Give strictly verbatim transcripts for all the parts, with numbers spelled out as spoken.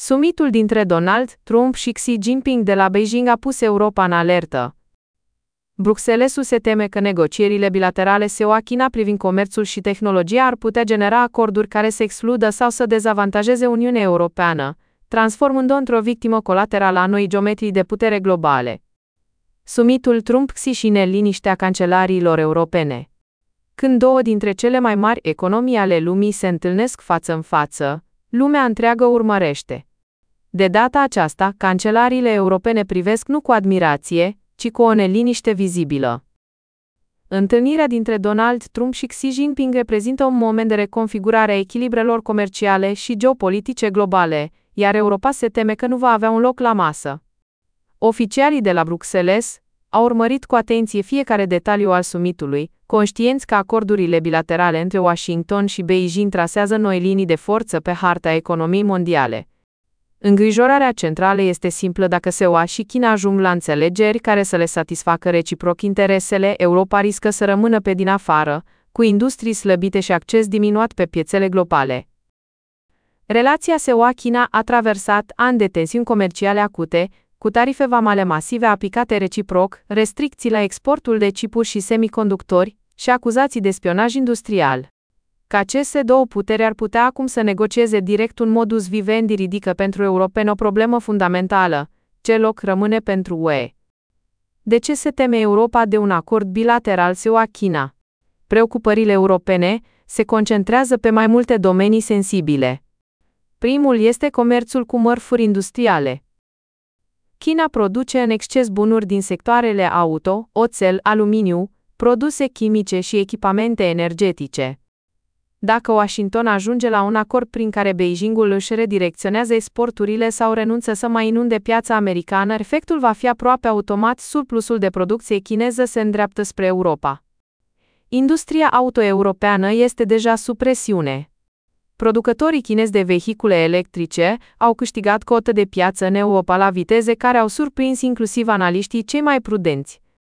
Summitul dintre Donald Trump și Xi Jinping de la Beijing a pus Europa în alertă. Bruxellesul se teme că negocierile bilaterale S E U A-China privind comerțul și tehnologia ar putea genera acorduri care să excludă sau să dezavantajeze Uniunea Europeană, transformând-o într-o victimă colaterală a noii geometrii de putere globale. Summitul Trump-Xi și neliniștea cancelariilor europene. Când două dintre cele mai mari economii ale lumii se întâlnesc față în față, lumea întreagă urmărește. De data aceasta, cancelariile europene privesc nu cu admirație, ci cu o neliniște vizibilă. Întâlnirea dintre Donald Trump și Xi Jinping reprezintă un moment de reconfigurare a echilibrelor comerciale și geopolitice globale, iar Europa se teme că nu va avea un loc la masă. Oficialii de la Bruxelles au urmărit cu atenție fiecare detaliu al summitului, conștienți că acordurile bilaterale între Washington și Beijing trasează noi linii de forță pe harta economiei mondiale. Îngrijorarea centrală este simplă: dacă S E U A și China ajung la înțelegeri care să le satisfacă reciproc interesele, Europa riscă să rămână pe din afară, cu industrii slăbite și acces diminuat pe piețele globale. Relația S E U A-China a traversat ani de tensiuni comerciale acute, cu tarife vamale masive aplicate reciproc, restricții la exportul de chipuri și semiconductori și acuzații de spionaj industrial. Că aceste două puteri ar putea acum să negocieze direct un modus vivendi ridică pentru europeni o problemă fundamentală: ce loc rămâne pentru U E? De ce se teme Europa de un acord bilateral S E U A-China? Preocupările europene se concentrează pe mai multe domenii sensibile. Primul este comerțul cu mărfuri industriale. China produce în exces bunuri din sectoarele auto, oțel, aluminiu, produse chimice și echipamente energetice. Dacă Washington ajunge la un acord prin care Beijingul își redirecționează exporturile sau renunță să mai inunde piața americană, efectul va fi aproape automat: surplusul de producție chineză se îndreaptă spre Europa. Industria auto europeană este deja sub presiune. Producătorii chinezi de vehicule electrice au câștigat cotă de piață în Europa la viteze care au surprins inclusiv analiștii cei mai prudenți.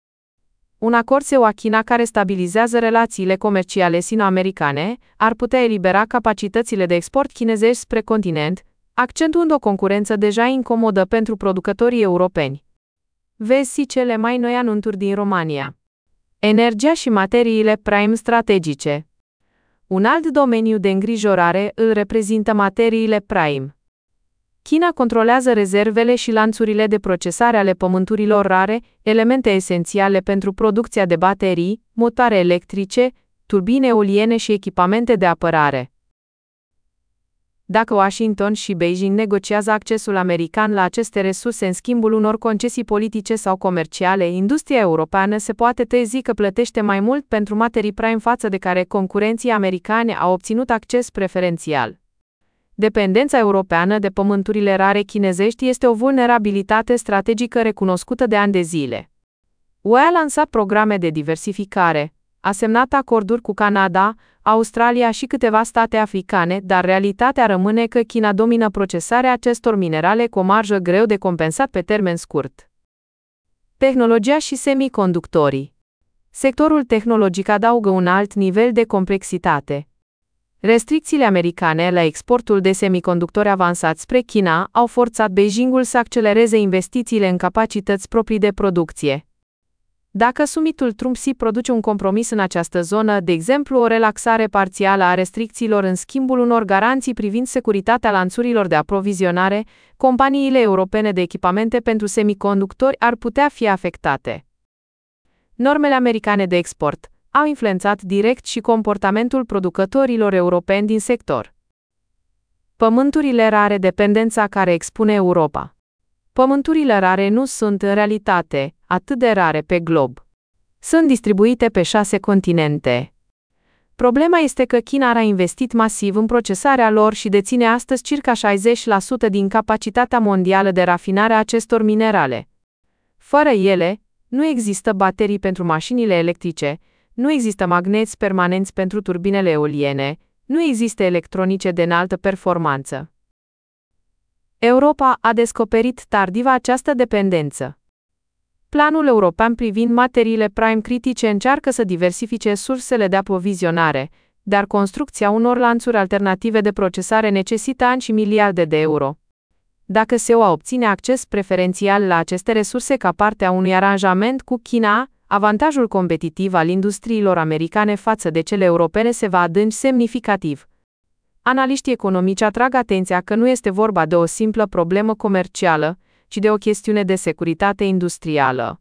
Un acord S E U A-China care stabilizează relațiile comerciale sino-americane ar putea elibera capacitățile de export chinezești spre continent, accentuând o concurență deja incomodă pentru producătorii europeni. Vezi cele mai noi anunțuri din România. Energia și materiile prime strategice. Un alt domeniu de îngrijorare îl reprezintă materiile prime. China controlează rezervele și lanțurile de procesare ale pământurilor rare, elemente esențiale pentru producția de baterii, motoare electrice, turbine eoliene și echipamente de apărare. Dacă Washington și Beijing negociază accesul american la aceste resurse în schimbul unor concesii politice sau comerciale, industria europeană se poate trezi că plătește mai mult pentru materii prime față de care concurenții americani au obținut acces preferențial. Dependența europeană de pământurile rare chinezești este o vulnerabilitate strategică recunoscută de ani de zile. U E a lansat programe de diversificare, a semnat acorduri cu Canada, Australia și câteva state africane, dar realitatea rămâne că China domină procesarea acestor minerale cu o marjă greu de compensat pe termen scurt. Tehnologia și semiconductorii. Sectorul tehnologic adaugă un alt nivel de complexitate. Restricțiile americane la exportul de semiconductori avansați spre China au forțat Beijingul să accelereze investițiile în capacități proprii de producție. Dacă summitul Trump-Xi produce un compromis în această zonă, de exemplu o relaxare parțială a restricțiilor în schimbul unor garanții privind securitatea lanțurilor de aprovizionare, companiile europene de echipamente pentru semiconductori ar putea fi afectate. Normele americane de export au influențat direct și comportamentul producătorilor europeni din sector. Pământurile rare, dependența care expune Europa. Pământurile rare nu sunt în realitate atât de rare pe glob. Sunt distribuite pe șase continente. Problema este că China a investit masiv în procesarea lor și deține astăzi circa șaizeci la sută din capacitatea mondială de rafinare a acestor minerale. Fără ele, nu există baterii pentru mașinile electrice, nu există magneți permanenți pentru turbinele eoliene, nu există electronice de înaltă performanță. Europa a descoperit tardiv această dependență. Planul european privind materiile prime critice încearcă să diversifice sursele de aprovizionare, dar construcția unor lanțuri alternative de procesare necesită ani și miliarde de euro. Dacă S E U obține acces preferențial la aceste resurse ca parte a unui aranjament cu China, avantajul competitiv al industriilor americane față de cele europene se va adânci semnificativ. Analiștii economici atrag atenția că nu este vorba de o simplă problemă comercială, ci de o chestiune de securitate industrială.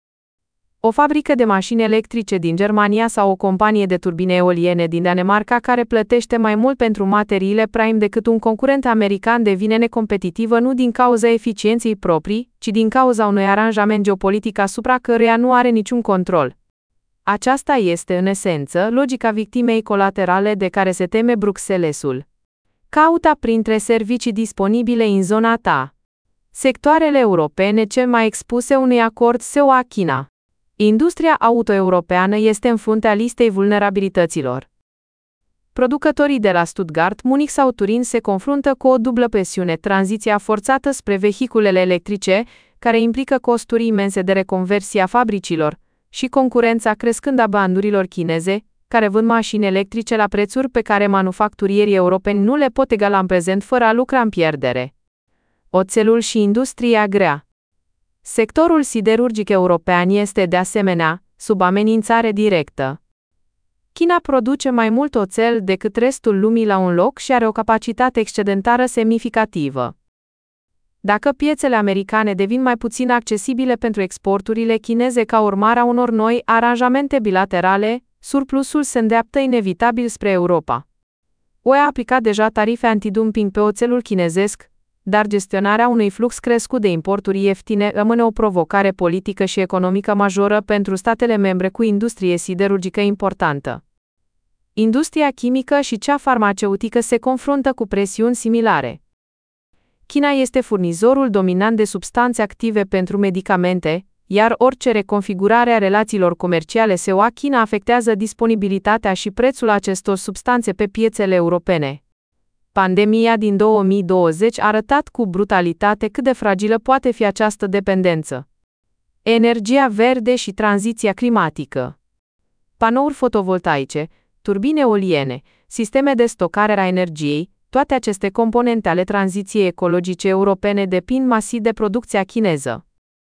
O fabrică de mașini electrice din Germania sau o companie de turbine eoliene din Danemarca care plătește mai mult pentru materiile prime decât un concurent american devine necompetitivă nu din cauza eficienței proprii, ci din cauza unui aranjament geopolitic asupra căruia nu are niciun control. Aceasta este, în esență, logica victimei colaterale de care se teme Bruxellesul. Caută printre servicii disponibile în zona ta sectoarele europene cel mai expuse unui acord S E U-China. Industria auto-europeană este în fruntea listei vulnerabilităților. Producătorii de la Stuttgart, Munich sau Turin se confruntă cu o dublă presiune, tranziția forțată spre vehiculele electrice, care implică costuri imense de reconversie a fabricilor, și concurența crescândă a brandurilor chineze, care vând mașini electrice la prețuri pe care manufacturierii europeni nu le pot egala în prezent fără a lucra în pierdere. Oțelul și industria grea. Sectorul siderurgic european este, de asemenea, sub amenințare directă. China produce mai mult oțel decât restul lumii la un loc și are o capacitate excedentară semnificativă. Dacă piețele americane devin mai puțin accesibile pentru exporturile chineze ca urmare a unor noi aranjamente bilaterale, surplusul se îndreaptă inevitabil spre Europa. U E a aplicat deja tarife antidumping pe oțelul chinezesc, dar gestionarea unui flux crescut de importuri ieftine rămâne o provocare politică și economică majoră pentru statele membre cu industrie siderurgică importantă. Industria chimică și cea farmaceutică se confruntă cu presiuni similare. China este furnizorul dominant de substanțe active pentru medicamente, iar orice reconfigurare a relațiilor comerciale S E U-China afectează disponibilitatea și prețul acestor substanțe pe piețele europene. Pandemia din două mii douăzeci a arătat cu brutalitate cât de fragilă poate fi această dependență. Energia verde și tranziția climatică. Panouri fotovoltaice, turbine eoliene, sisteme de stocare a energiei, toate aceste componente ale tranziției ecologice europene depind masiv de producția chineză.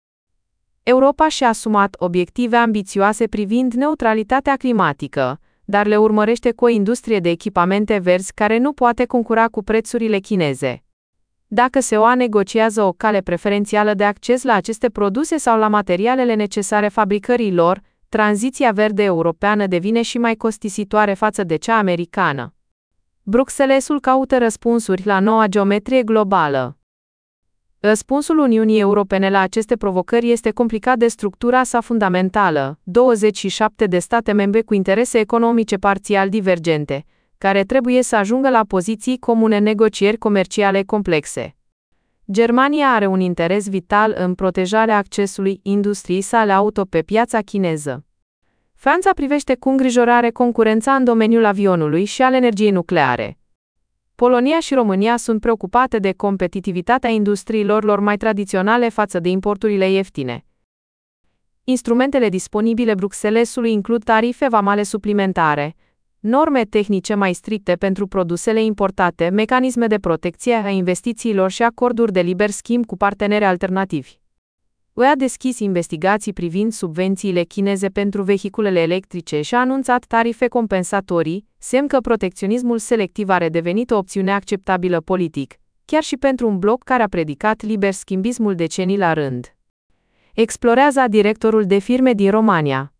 Europa și-a asumat obiective ambițioase privind neutralitatea climatică, dar le urmărește cu o industrie de echipamente verzi care nu poate concura cu prețurile chineze. Dacă S E U negociază o cale preferențială de acces la aceste produse sau la materialele necesare fabricării lor, tranziția verde europeană devine și mai costisitoare față de cea americană. Bruxellesul caută răspunsuri la noua geometrie globală. Răspunsul Uniunii Europene la aceste provocări este complicat de structura sa fundamentală, douăzeci și șapte de state membre cu interese economice parțial divergente, care trebuie să ajungă la poziții comune în negocieri comerciale complexe. Germania are un interes vital în protejarea accesului industriei sale auto pe piața chineză. Franța privește cu îngrijorare concurența în domeniul avionului și al energiei nucleare. Polonia și România sunt preocupate de competitivitatea industriilor lor mai tradiționale față de importurile ieftine. Instrumentele disponibile Bruxellesului includ tarife vamale suplimentare, norme tehnice mai stricte pentru produsele importate, mecanisme de protecție a investițiilor și acorduri de liber schimb cu parteneri alternativi. U E a deschis investigații privind subvențiile chineze pentru vehiculele electrice și a anunțat tarife compensatorii, semn că protecționismul selectiv a redevenit o opțiune acceptabilă politic, chiar și pentru un bloc care a predicat liber schimbismul decenii la rând. Explorează directorul de firme din România.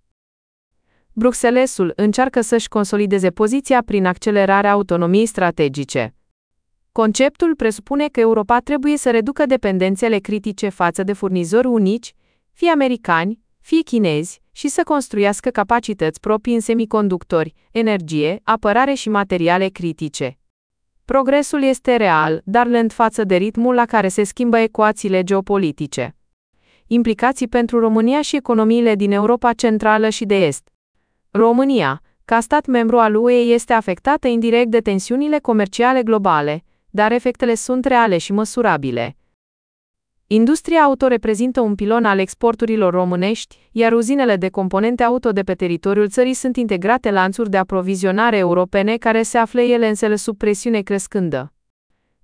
Bruxellesul încearcă să-și consolideze poziția prin accelerarea autonomiei strategice. Conceptul presupune că Europa trebuie să reducă dependențele critice față de furnizori unici, fie americani, fie chinezi, și să construiască capacități proprii în semiconductori, energie, apărare și materiale critice. Progresul este real, dar lent față de ritmul la care se schimbă ecuațiile geopolitice. Implicații pentru România și economiile din Europa Centrală și de Est. România, ca stat membru al U E, este afectată indirect de tensiunile comerciale globale, dar efectele sunt reale și măsurabile. Industria auto reprezintă un pilon al exporturilor românești, iar uzinele de componente auto de pe teritoriul țării sunt integrate în lanțuri de aprovizionare europene care se află ele însele sub presiune crescândă.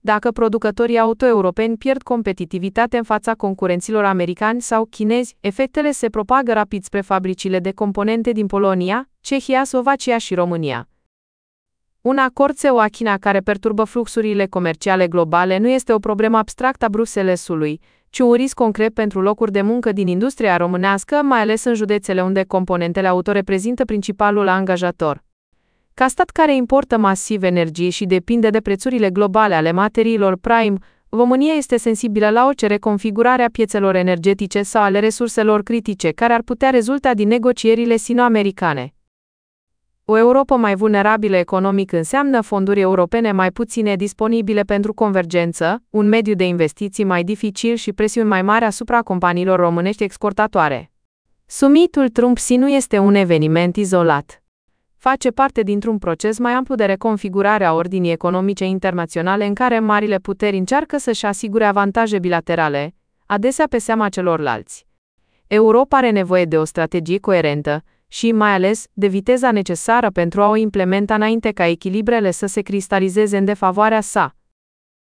Dacă producătorii auto europeni pierd competitivitate în fața concurenților americani sau chinezi, efectele se propagă rapid spre fabricile de componente din Polonia, Cehia, Slovacia și România. Un acord S E U A-China care perturbă fluxurile comerciale globale nu este o problemă abstractă a Bruxellesului, ci un risc concret pentru locuri de muncă din industria românească, mai ales în județele unde componentele auto reprezintă principalul angajator. Ca stat care importă masiv energie și depinde de prețurile globale ale materiilor prime, România este sensibilă la orice reconfigurare a piețelor energetice sau ale resurselor critice care ar putea rezulta din negocierile sino-americane. O Europă mai vulnerabilă economic înseamnă fonduri europene mai puține disponibile pentru convergență, un mediu de investiții mai dificil și presiuni mai mari asupra companiilor românești exportatoare. Summitul Trump-Xi nu este un eveniment izolat. Face parte dintr-un proces mai amplu de reconfigurare a ordinii economice internaționale în care marile puteri încearcă să-și asigure avantaje bilaterale, adesea pe seama celorlalți. Europa are nevoie de o strategie coerentă și, mai ales, de viteza necesară pentru a o implementa înainte ca echilibrele să se cristalizeze în defavoarea sa.